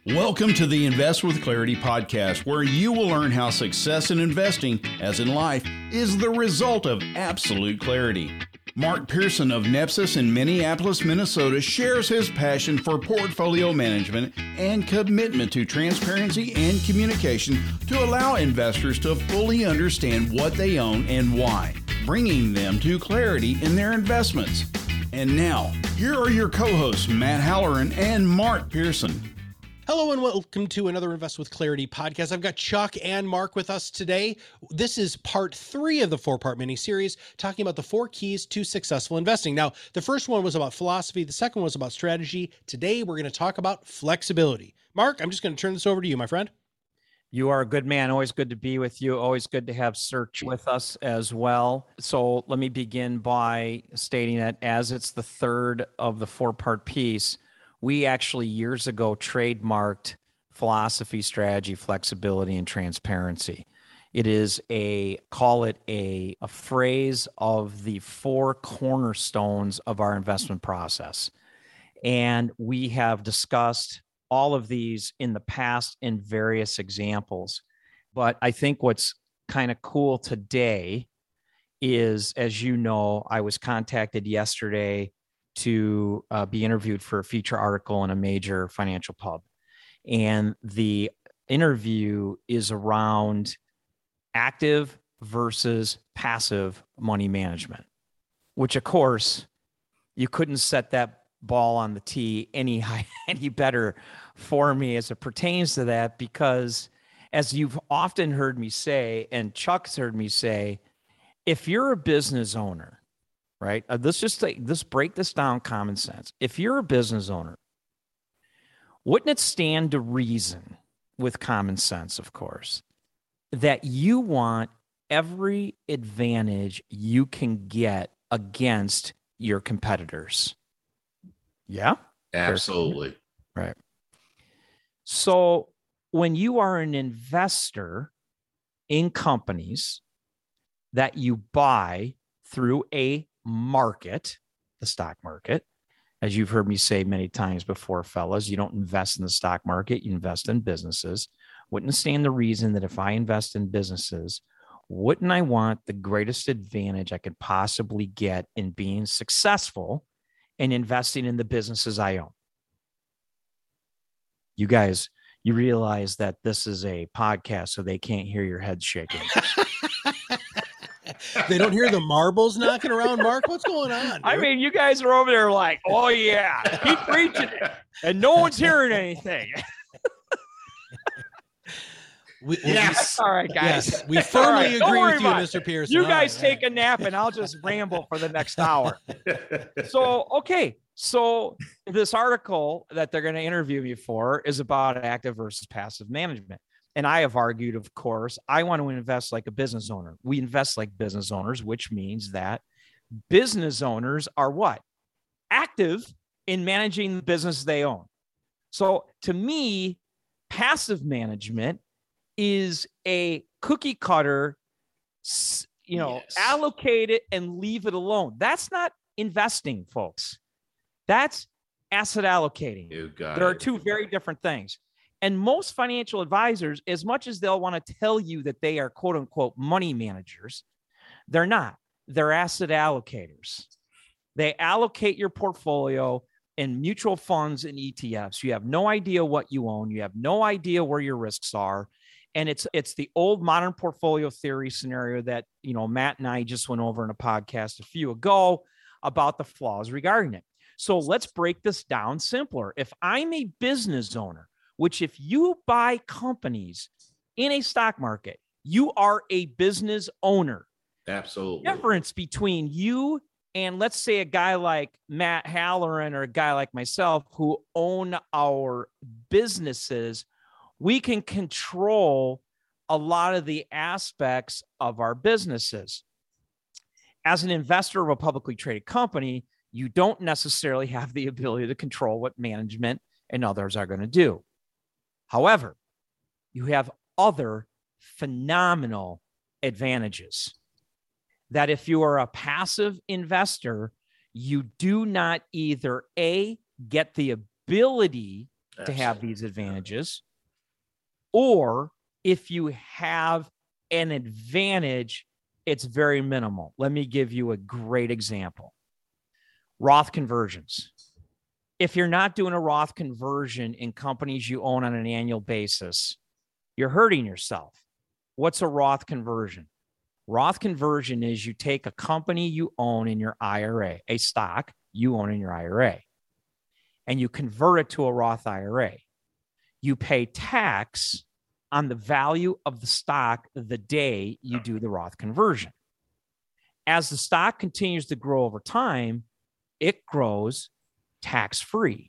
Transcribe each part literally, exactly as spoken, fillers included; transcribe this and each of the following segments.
Welcome to the Invest with Clarity podcast, where you will learn how success in investing, as in life, is the result of absolute clarity. Mark Pearson of Nepsis in Minneapolis, Minnesota, shares his passion for portfolio management and commitment to transparency and communication to allow investors to fully understand what they own and why, bringing them to clarity in their investments. And now, here are your co-hosts, Matt Halloran and Mark Pearson. Hello and welcome to another Invest with Clarity podcast. I've got Chuck and Mark with us today. This is part three of the four-part mini-series talking about the four keys to successful investing. Now, the first one was about philosophy. The second one was about strategy. Today, we're going to talk about flexibility. Mark, I'm just going to turn this over to you, my friend. You are a good man. Always good to be with you. Always good to have Search with us as well. So let me begin by stating that as it's the third of the four-part piece, we actually years ago trademarked philosophy, strategy, flexibility, and transparency. It is a, call it a, a phrase of the four cornerstones of our investment process. And we have discussed all of these in the past in various examples. But I think what's kind of cool today is, as you know, I was contacted yesterday to uh, be interviewed for a feature article in a major financial pub. And the interview is around active versus passive money management, which of course you couldn't set that ball on the tee any, any better for me as it pertains to that, because as you've often heard me say, and Chuck's heard me say, if you're a business owner, right? Uh, let's just take, let's break this down common sense. If you're a business owner, wouldn't it stand to reason, with common sense, of course, that you want every advantage you can get against your competitors? Yeah? Absolutely. Right. So when you are an investor in companies that you buy through a market, the stock market, as you've heard me say many times before, fellas, you don't invest in the stock market, you invest in businesses. Wouldn't stand the reason that if I invest in businesses, wouldn't I want the greatest advantage I could possibly get in being successful and investing in the businesses I own? You guys, you realize that this is a podcast, so they can't hear your head shaking. They don't hear the marbles knocking around, Mark? What's going on, dude? I mean, you guys are over there like, oh, yeah, keep preaching it, and no one's hearing anything. We, yes. We, All right, guys. Yes, we firmly right. agree with you, Mister Pearson. You All guys right, take right. a nap, and I'll just ramble for the next hour. So, okay. So this article that they're going to interview me for is about active versus passive management. And I have argued, of course, I want to invest like a business owner. We invest like business owners, which means that business owners are what? Active in managing the business they own. So to me, passive management is a cookie cutter, you know, yes. Allocate it and leave it alone. That's not investing, folks. That's asset allocating. You got there it. are two very different things. And most financial advisors, as much as they'll want to tell you that they are quote unquote money managers, they're not. They're asset allocators. They allocate your portfolio in mutual funds and E T Fs. You have no idea what you own. You have no idea where your risks are. And it's it's the old modern portfolio theory scenario that, you know, Matt and I just went over in a podcast a few ago about the flaws regarding it. So let's break this down simpler. If I'm a business owner, which if you buy companies in a stock market, you are a business owner. Absolutely. The difference between you and let's say a guy like Matt Halloran or a guy like myself who own our businesses, we can control a lot of the aspects of our businesses. As an investor of a publicly traded company, you don't necessarily have the ability to control what management and others are going to do. However, you have other phenomenal advantages that if you are a passive investor, you do not either A, get the ability to have these advantages. Or if you have an advantage, it's very minimal. Let me give you a great example. Roth conversions. If you're not doing a Roth conversion in companies you own on an annual basis, you're hurting yourself. What's a Roth conversion? Roth conversion is you take a company you own in your I R A, a stock you own in your I R A, and you convert it to a Roth I R A. You pay tax on the value of the stock the day you do the Roth conversion. As the stock continues to grow over time, it grows tax-free.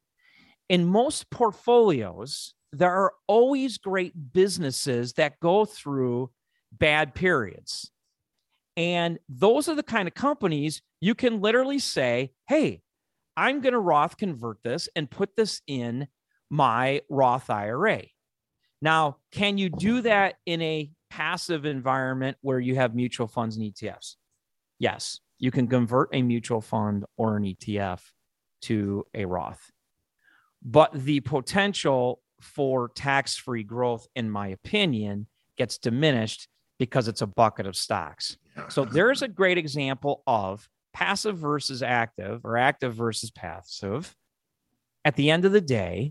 In most portfolios, there are always great businesses that go through bad periods. And those are the kind of companies you can literally say, hey, I'm going to Roth convert this and put this in my Roth I R A. Now, can you do that in a passive environment where you have mutual funds and E T Fs? Yes, you can convert a mutual fund or an E T F to a Roth. But the potential for tax-free growth, in my opinion, gets diminished because it's a bucket of stocks. So there's a great example of passive versus active, or active versus passive. At the end of the day,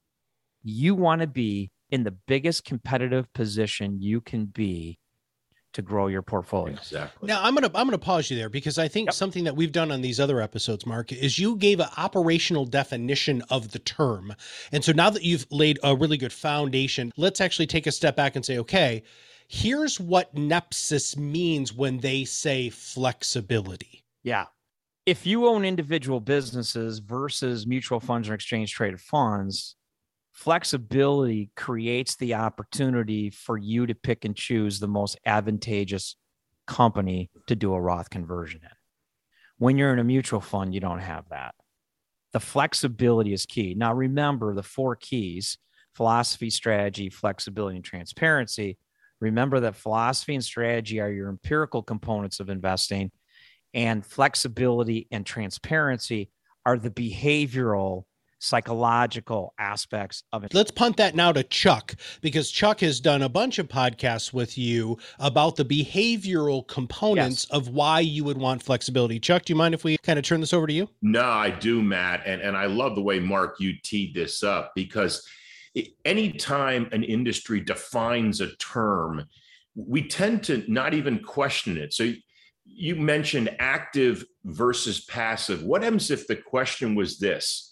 you want to be in the biggest competitive position you can be to grow your portfolio. Exactly. Now I'm gonna I'm gonna pause you there, because I think Yep. something that we've done on these other episodes, Mark, is you gave an operational definition of the term. And so now that you've laid a really good foundation, let's actually take a step back and say, okay, here's what Nepsis means when they say flexibility. Yeah. If you own individual businesses versus mutual funds or exchange traded funds, flexibility creates the opportunity for you to pick and choose the most advantageous company to do a Roth conversion in. When you're in a mutual fund, you don't have that. The flexibility is key. Now, remember the four keys: philosophy, strategy, flexibility, and transparency. Remember that philosophy and strategy are your empirical components of investing, and flexibility and transparency are the behavioral, psychological aspects of it. Let's punt that now to Chuck, because Chuck has done a bunch of podcasts with you about the behavioral components Yes. of why you would want flexibility. Chuck, do you mind if we kind of turn this over to you? No, I do, Matt. And, and I love the way, Mark, you teed this up, because it, anytime an industry defines a term, we tend to not even question it. So you mentioned active versus passive. What happens if the question was this?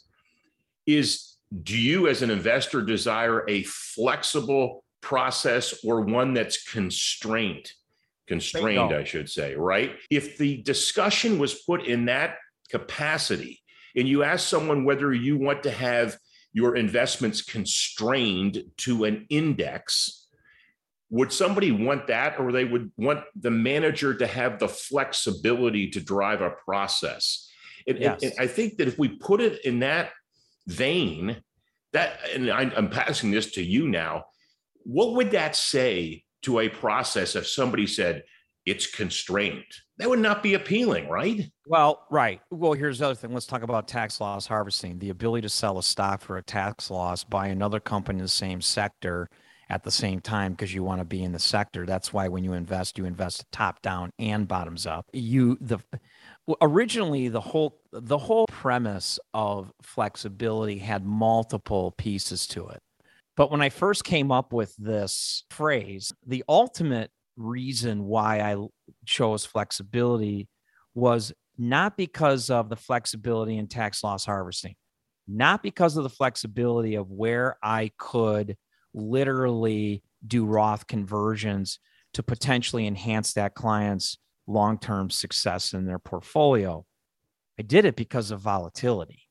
Is, do you as an investor desire a flexible process or one that's constrained? Constrained, Bingo. I should say, right? If the discussion was put in that capacity and you ask someone whether you want to have your investments constrained to an index, would somebody want that, or they would want the manager to have the flexibility to drive a process? And, Yes. and, and I think that if we put it in that vein, that, and I, I'm passing this to you now, what would that say to a process if somebody said it's constrained? That would not be appealing, right? Well, right. Well, here's the other thing. Let's talk about tax loss harvesting. The ability to sell a stock for a tax loss by another company in the same sector at the same time, because you want to be in the sector. That's why when you invest, you invest top down and bottoms up. You the originally the whole the whole premise of flexibility had multiple pieces to it. But when I first came up with this phrase, the ultimate reason why I chose flexibility was not because of the flexibility in tax loss harvesting, not because of the flexibility of where I could literally do Roth conversions to potentially enhance that client's long-term success in their portfolio. I did it because of volatility.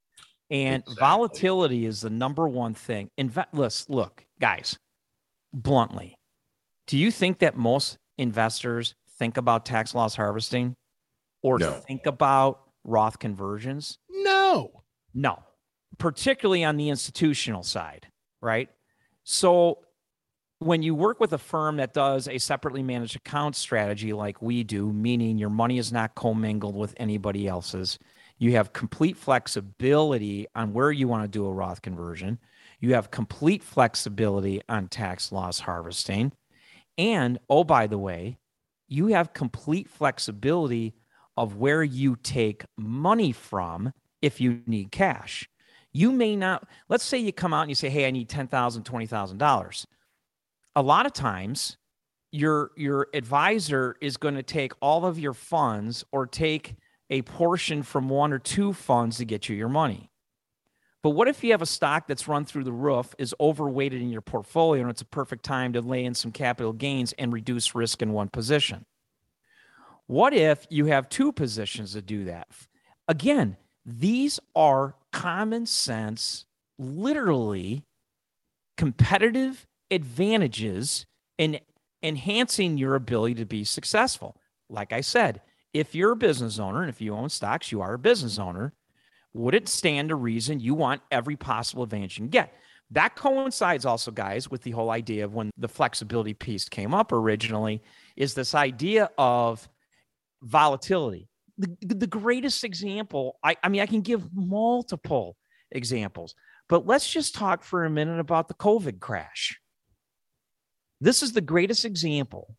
And Exactly. volatility is the number one thing. Inve- Listen, look, guys, bluntly, do you think that most investors think about tax loss harvesting or No. think about Roth conversions? No. No, particularly on the institutional side, right? So when you work with a firm that does a separately managed account strategy like we do, meaning your money is not commingled with anybody else's, You have complete flexibility on where you want to do a Roth conversion. You have complete flexibility on tax loss harvesting. And, oh, by the way, you have complete flexibility of where you take money from if you need cash. You may not, let's say you come out and you say, hey, I need ten thousand dollars, twenty thousand dollars. A lot of times, your, your advisor is going to take all of your funds or take a portion from one or two funds to get you your money. But what if you have a stock that's run through the roof, is overweighted in your portfolio, and it's a perfect time to lay in some capital gains and reduce risk in one position? What if you have two positions to do that? Again, these are common sense, literally competitive advantages in enhancing your ability to be successful. Like I said, if you're a business owner and if you own stocks, you are a business owner, would it stand to reason you want every possible advantage you can get? That coincides also, guys, with the whole idea of when the flexibility piece came up originally, is this idea of volatility. The, the greatest example, I, I mean, I can give multiple examples, but let's just talk for a minute about the COVID crash. This is the greatest example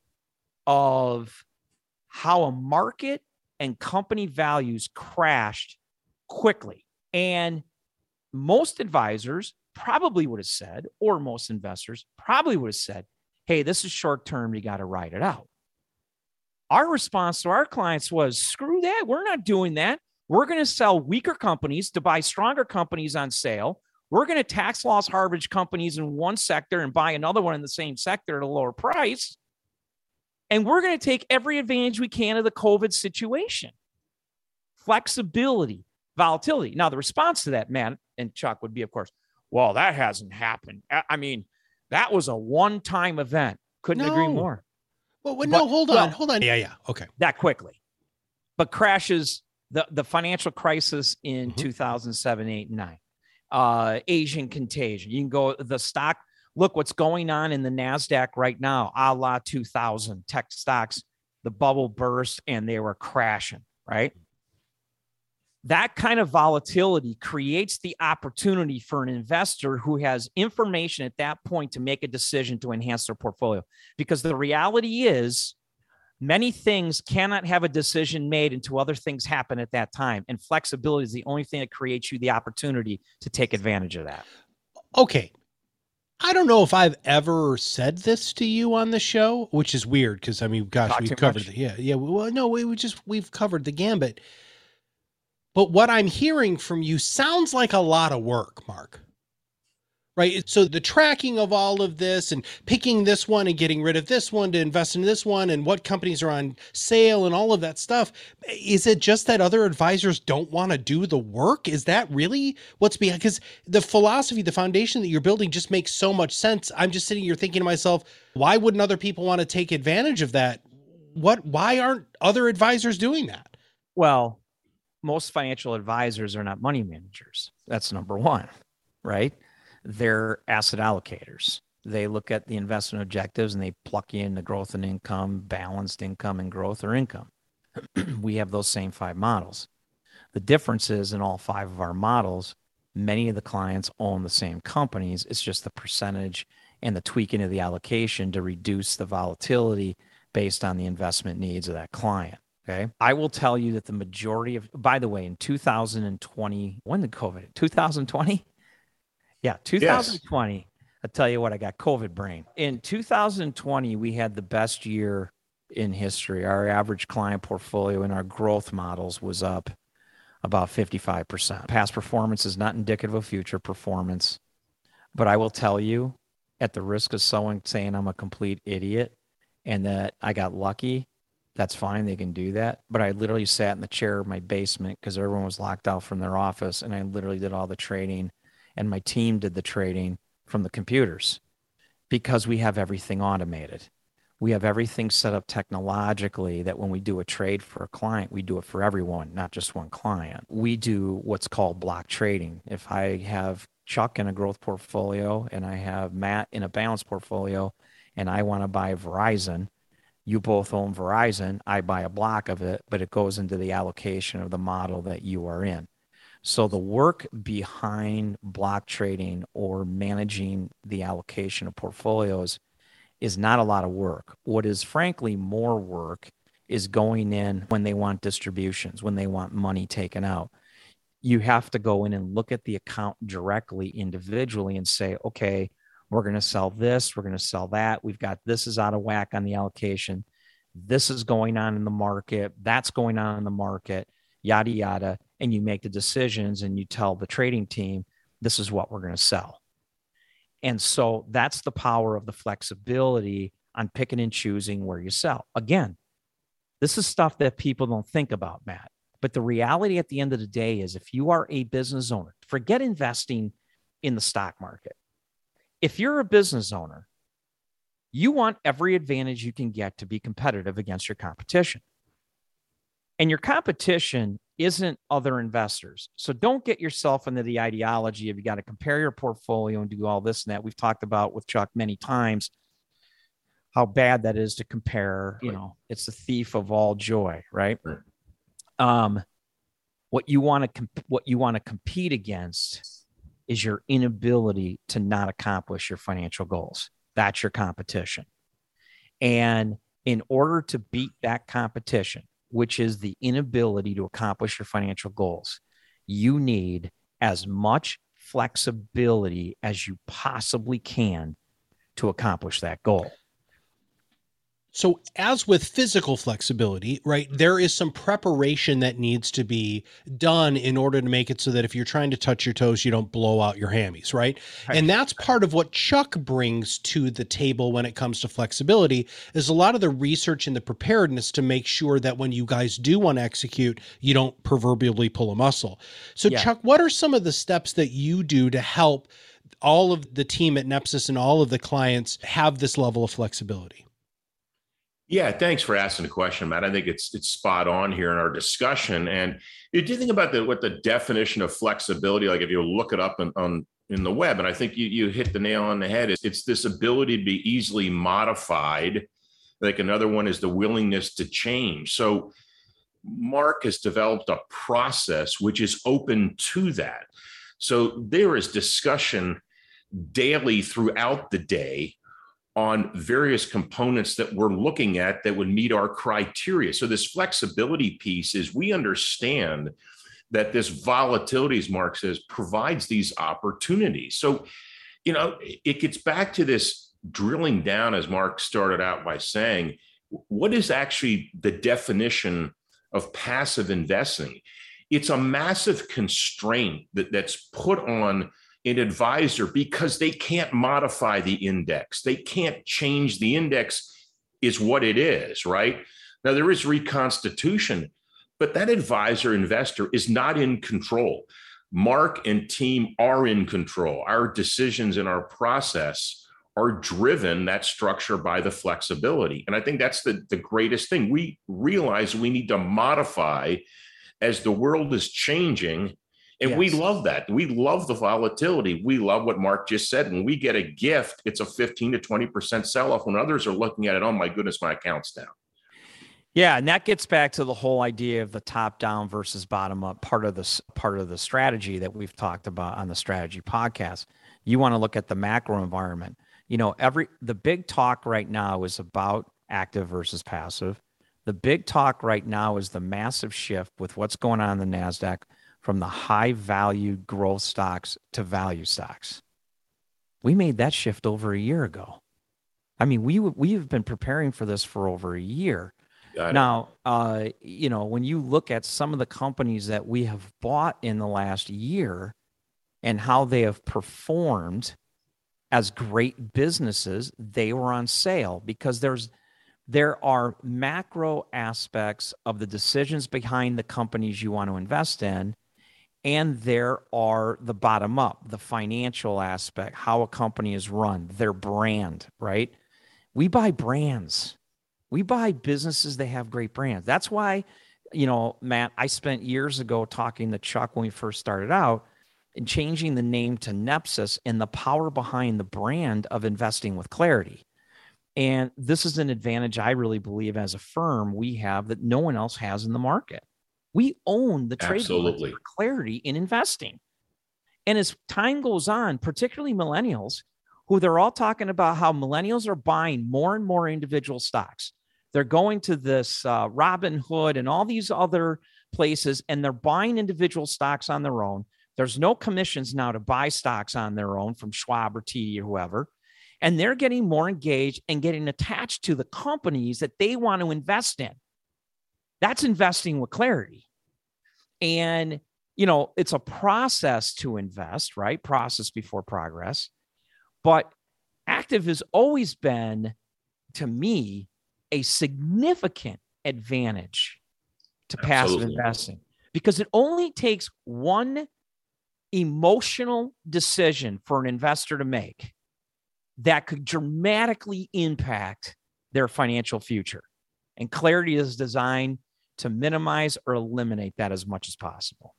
of how a market and company values crashed quickly. And most advisors probably would have said, or most investors probably would have said, hey, this is short term, you got to ride it out. Our response to our clients was, screw that. We're not doing that. We're going to sell weaker companies to buy stronger companies on sale. We're going to tax loss harvest companies in one sector and buy another one in the same sector at a lower price. And we're going to take every advantage we can of the COVID situation. Flexibility, volatility. Now, the response to that, Matt and Chuck, would be, of course, well, that hasn't happened. I mean, that was a one-time event. Couldn't No. agree more. Well, well But- no, hold on, well- hold on. Yeah, yeah. Okay. That quickly. But crashes, the, the financial crisis in Mhm. two thousand seven, eight, and nine. Uh, Asian contagion. You can go, the stock, look what's going on in the NASDAQ right now, a la two thousand. Tech stocks, the bubble burst and they were crashing, right? That kind of volatility creates the opportunity for an investor who has information at that point to make a decision to enhance their portfolio. Because the reality is, many things cannot have a decision made until other things happen at that time. And flexibility is the only thing that creates you the opportunity to take advantage of that. Okay. I don't know if I've ever said this to you on the show, which is weird because I mean, gosh, Talk we've too covered much? the, yeah, yeah. Well, no, we we just we've covered the gambit. But what I'm hearing from you sounds like a lot of work, Mark. Right? So the tracking of all of this and picking this one and getting rid of this one to invest in this one and what companies are on sale and all of that stuff. Is it just that other advisors don't want to do the work? Is that really what's behind? Because the philosophy, the foundation that you're building just makes so much sense. I'm just sitting here thinking to myself, why wouldn't other people want to take advantage of that? What, why aren't other advisors doing that? Well, most financial advisors are not money managers. That's number one, right? They're asset allocators. They look at the investment objectives and they pluck you into growth and income, balanced income and growth or income. We have those same five models. The difference is in all five of our models, many of the clients own the same companies. It's just the percentage and the tweaking of the allocation to reduce the volatility based on the investment needs of that client. Okay. I will tell you that the majority of, by the way, in two thousand twenty, when did COVID? two thousand twenty? Yeah, two thousand twenty. Yes. I'll tell you what, I got COVID brain. In two thousand twenty, we had the best year in history. Our average client portfolio in our growth models was up about fifty-five percent. Past performance is not indicative of future performance. But I will tell you, at the risk of someone saying I'm a complete idiot and that I got lucky, that's fine. They can do that. But I literally sat in the chair of my basement because everyone was locked out from their office. And I literally did all the trading and my team did the trading from the computers because we have everything automated. We have everything set up technologically that when we do a trade for a client, we do it for everyone, not just one client. We do what's called block trading. If I have Chuck in a growth portfolio and I have Matt in a balanced portfolio and I want to buy Verizon, You both own Verizon. I buy a block of it, but it goes into the allocation of the model that you are in. So the work behind block trading or managing the allocation of portfolios is not a lot of work. What is frankly more work is going in when they want distributions, when they want money taken out. You have to go in and look at the account directly, individually, and say, okay, we're going to sell this, we're going to sell that. We've got this is out of whack on the allocation. This is going on in the market. That's going on in the market, yada, yada. And you make the decisions and you tell the trading team, this is what we're going to sell. And so that's the power of the flexibility on picking and choosing where you sell. Again, this is stuff that people don't think about, Matt. But the reality at the end of the day is if you are a business owner, forget investing in the stock market. If you're a business owner, you want every advantage you can get to be competitive against your competition. And your competition isn't other investors. So don't get yourself into the ideology of you got to compare your portfolio and do all this and that. We've talked about with Chuck many times how bad that is to compare. You know, it's the thief of all joy, right? Right. Um, what you want to comp- what you want to compete against is your inability to not accomplish your financial goals. That's your competition. And in order to beat that competition, which is the inability to accomplish your financial goals, you need as much flexibility as you possibly can to accomplish that goal. So as with physical flexibility, right, there is some preparation that needs to be done in order to make it so that if you're trying to touch your toes, you don't blow out your hammies, right? Right. And that's part of what Chuck brings to the table when it comes to flexibility is a lot of the research and the preparedness to make sure that when you guys do want to execute, you don't proverbially pull a muscle. So Yeah. Chuck, what are some of the steps that you do to help all of the team at Nepsis and all of the clients have this level of flexibility? Yeah, thanks for asking the question, Matt. I think it's it's spot on here in our discussion. And you do think about the what the definition of flexibility, like if you look it up on, on in the web, and I think you you hit the nail on the head. It's, it's this ability to be easily modified. Like another one is the willingness to change. So Mark has developed a process which is open to that. So there is discussion daily throughout the day on various components that we're looking at that would meet our criteria. So this flexibility piece is we understand that this volatility, as Mark says, provides these opportunities. So, you know, it gets back to this drilling down, as Mark started out by saying, what is actually the definition of passive investing? It's a massive constraint that, that's put on an advisor because they can't modify the index. They can't change the index is what it is, right? Now there is reconstitution, but that advisor investor is not in control. Mark and team are in control. Our decisions and our process are driven, that structure, by the flexibility. And I think that's the, the greatest thing. We realize we need to modify as the world is changing. And yes, we love that. We love the volatility. We love what Mark just said. When we get a gift, it's a fifteen to twenty percent sell-off. When others are looking at it, oh my goodness, my account's down. Yeah, and that gets back to the whole idea of the top-down versus bottom-up part of this part of the strategy that we've talked about on the Strategy Podcast. You want to look at the macro environment. You know, every the big talk right now is about active versus passive. The big talk right now is the massive shift with what's going on in the NASDAQ from the high-value growth stocks to value stocks. We made that shift over a year ago. I mean, we we have been preparing for this for over a year. Now, uh, you know, when you look at some of the companies that we have bought in the last year and how they have performed as great businesses, they were on sale because there's there are macro aspects of the decisions behind the companies you want to invest in. And there are the bottom up, the financial aspect, how a company is run, their brand, right? We buy brands. We buy businesses that have great brands. That's why, you know, Matt, I spent years ago talking to Chuck when we first started out and changing the name to Nepsis and the power behind the brand of investing with clarity. And this is an advantage I really believe as a firm we have that no one else has in the market. We own the trademark for clarity in investing. And as time goes on, particularly millennials, who they're all talking about how millennials are buying more and more individual stocks. They're going to this uh, Robinhood and all these other places, and they're buying individual stocks on their own. There's no commissions now to buy stocks on their own from Schwab or T D or whoever. And they're getting more engaged and getting attached to the companies that they want to invest in. That's investing with clarity. And, you know, it's a process to invest, right? Process before progress. But active has always been, to me, a significant advantage to passive Absolutely. investing, because it only takes one emotional decision for an investor to make that could dramatically impact their financial future. And clarity is designed to minimize or eliminate that as much as possible.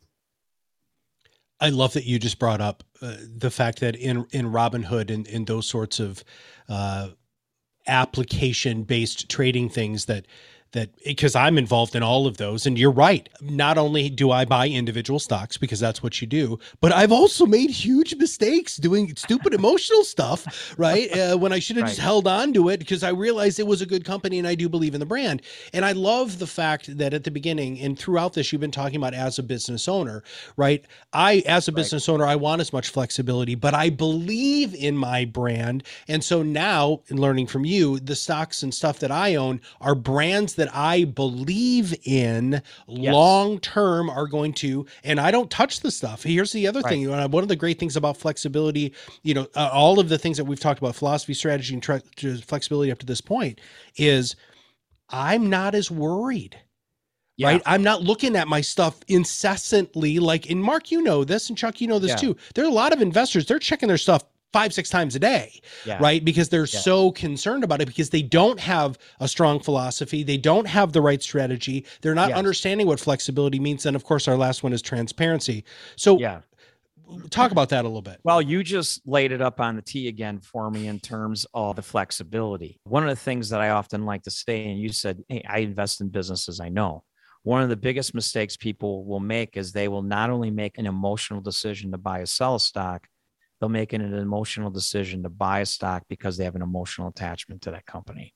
I love that you just brought up uh, the fact that in, in Robinhood and in those sorts of uh, application-based trading things that that because I'm involved in all of those. And you're right. Not only do I buy individual stocks because that's what you do, but I've also made huge mistakes doing stupid emotional stuff, right? Uh, when I should have Right. just held on to it because I realized it was a good company and I do believe in the brand. And I love the fact that at the beginning and throughout this, you've been talking about as a business owner, right? I, as a business owner, I want as much flexibility, but I believe in my brand. And so now in learning from you, the stocks and stuff that I own are brands that I believe in Yes. long-term are going to, and I don't touch the stuff. Here's the other Right. thing. Uh, One of the great things about flexibility, you know, uh, all of the things that we've talked about, philosophy, strategy, and tre- flexibility up to this point is I'm not as worried. Yeah. Right. I'm not looking at my stuff incessantly. Like, and Mark, you know this, and Chuck, you know this Yeah. too. There are a lot of investors, they're checking their stuff five, six times a day, Yeah. right? Because they're Yeah. so concerned about it because they don't have a strong philosophy. They don't have the right strategy. They're not Yes. understanding what flexibility means. And of course, our last one is transparency. So Yeah. talk about that a little bit. Well, you just laid it up on the tee again for me in terms of the flexibility. One of the things that I often like to say, and you said, hey, I invest in businesses I know. One of the biggest mistakes people will make is they will not only make an emotional decision to buy or sell a stock, they'll make an emotional decision to buy a stock because they have an emotional attachment to that company.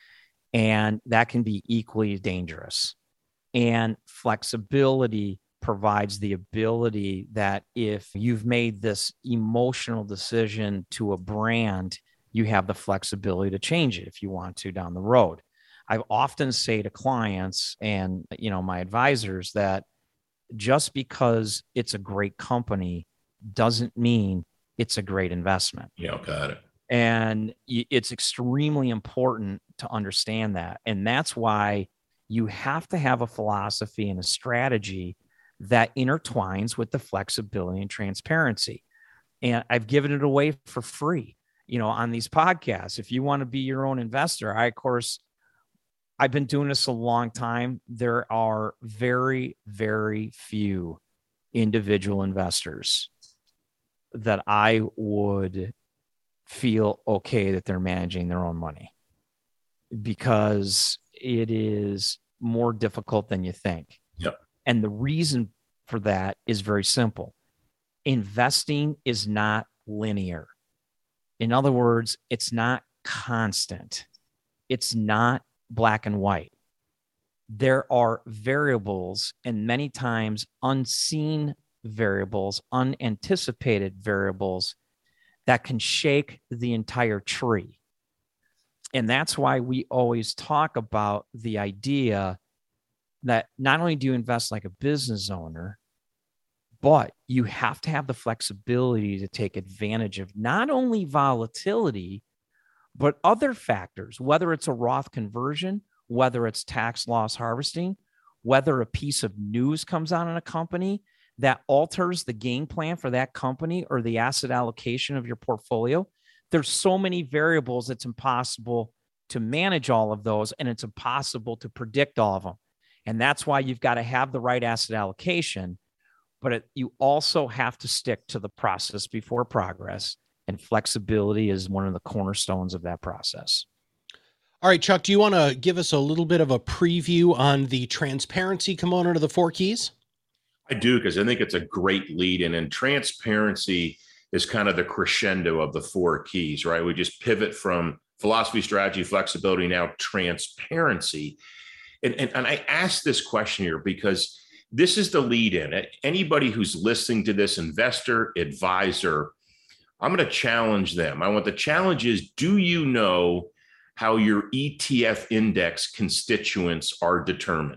And that can be equally dangerous. And flexibility provides the ability that if you've made this emotional decision to a brand, you have the flexibility to change it if you want to down the road. I often say to clients and, you know, my advisors that just because it's a great company doesn't mean it's a great investment. Yeah, got it. And y- it's extremely important to understand that. And that's why you have to have a philosophy and a strategy that intertwines with the flexibility and transparency. And I've given it away for free, you know, on these podcasts. If you want to be your own investor, I, of course, I've been doing this a long time. There are very, very few individual investors that I would feel okay that they're managing their own money, because it is more difficult than you think. Yep. And the reason for that is very simple. Investing is not linear. In other words, it's not constant. It's not black and white. There are variables, and many times unseen variables, unanticipated variables that can shake the entire tree. And that's why we always talk about the idea that not only do you invest like a business owner, but you have to have the flexibility to take advantage of not only volatility, but other factors, whether it's a Roth conversion, whether it's tax loss harvesting, whether a piece of news comes out in a company that alters the game plan for that company or the asset allocation of your portfolio. There's so many variables, it's impossible to manage all of those, and it's impossible to predict all of them. And that's why you've got to have the right asset allocation, but it, you also have to stick to the process before progress, and flexibility is one of the cornerstones of that process. All right, Chuck, do you want to give us a little bit of a preview on the transparency component of the four keys? I do, because I think it's a great lead in, and transparency is kind of the crescendo of the four keys, right? We just pivot from philosophy, strategy, flexibility, now transparency. And, and, and I ask this question here because this is the lead in. Anybody who's listening to this, investor, advisor, I'm going to challenge them. I want the challenge is, do you know how your E T F index constituents are determined?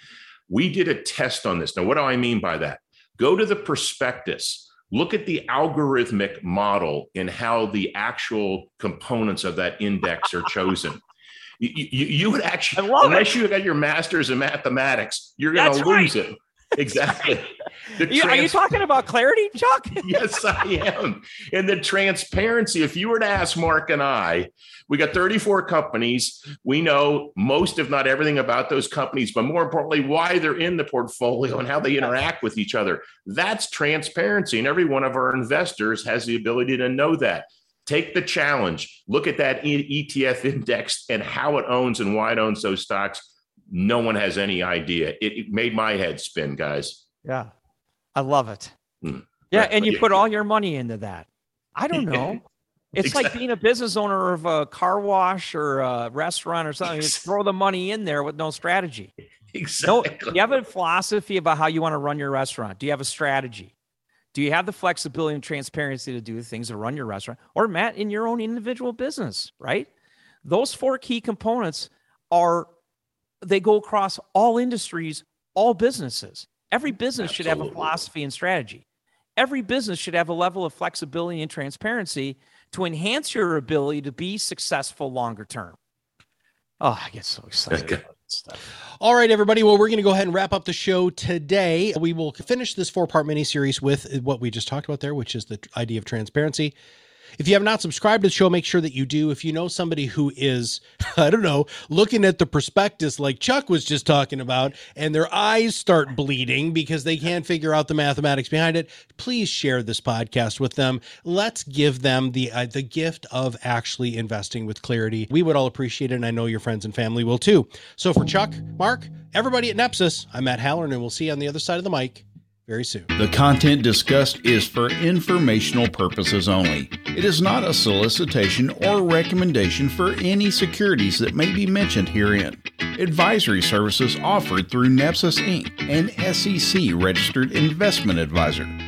We did a test on this. Now, what do I mean by that? Go to the prospectus, look at the algorithmic model in how the actual components of that index are chosen. You, you, you would actually, unless it. you got your master's in mathematics, you're going to lose right. it. Exactly. you, trans- are you talking about clarity, Chuck? Yes, I am. And the transparency, if you were to ask Mark and I, we got thirty-four companies. We know most, if not everything about those companies, but more importantly, why they're in the portfolio and how they interact with each other. That's transparency. And every one of our investors has the ability to know that. Take the challenge. Look at that E T F index and how it owns and why it owns those stocks. No one has any idea. It, it made my head spin, guys. Yeah. I love it. Mm. Yeah. Right. And you put all your money into that. I don't know. It's exactly. like being a business owner of a car wash or a restaurant or something. You throw the money in there with no strategy. Exactly. No, do you have a philosophy about how you want to run your restaurant? Do you have a strategy? Do you have the flexibility and transparency to do the things to run your restaurant? Or Matt, in your own individual business, right? Those four key components are, they go across all industries, all businesses. Every business Absolutely. should have a philosophy and strategy. Every business should have a level of flexibility and transparency to enhance your ability to be successful longer term. Oh, I get so excited okay. about this stuff. All right, everybody. Well, we're going to go ahead and wrap up the show today. We will finish this four-part mini-series with what we just talked about there, which is the idea of transparency. If you have not subscribed to the show, make sure that you do. If you know somebody who is, I don't know, looking at the prospectus like Chuck was just talking about, and their eyes start bleeding because they can't figure out the mathematics behind it, please share this podcast with them. Let's give them the uh, the gift of actually investing with clarity. We would all appreciate it, and I know your friends and family will too. So for Chuck, Mark, everybody at Nepsis, I'm Matt Halloran, and we'll see you on the other side of the mic very soon. The content discussed is for informational purposes only. It is not a solicitation or recommendation for any securities that may be mentioned herein. Advisory services offered through Nepsis Incorporated, an S E C registered investment advisor.